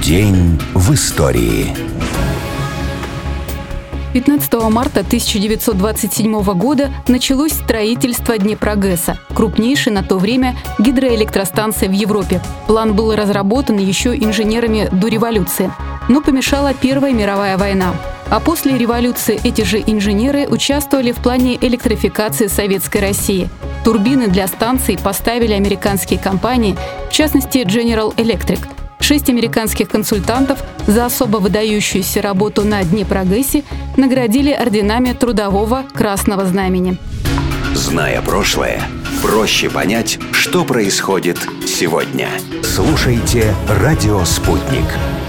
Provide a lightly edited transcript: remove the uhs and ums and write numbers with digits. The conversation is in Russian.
День в истории. 15 марта 1927 года началось строительство Днепрогэса, крупнейшей на то время гидроэлектростанции в Европе. План был разработан еще инженерами до революции, но помешала Первая мировая война. А после революции эти же инженеры участвовали в плане электрификации Советской России. Турбины для станций поставили американские компании, в частности General Electric. 6 американских консультантов за особо выдающуюся работу на Днепрогэсе наградили орденами Трудового Красного Знамени. Зная прошлое, проще понять, что происходит сегодня. Слушайте «Радио Спутник».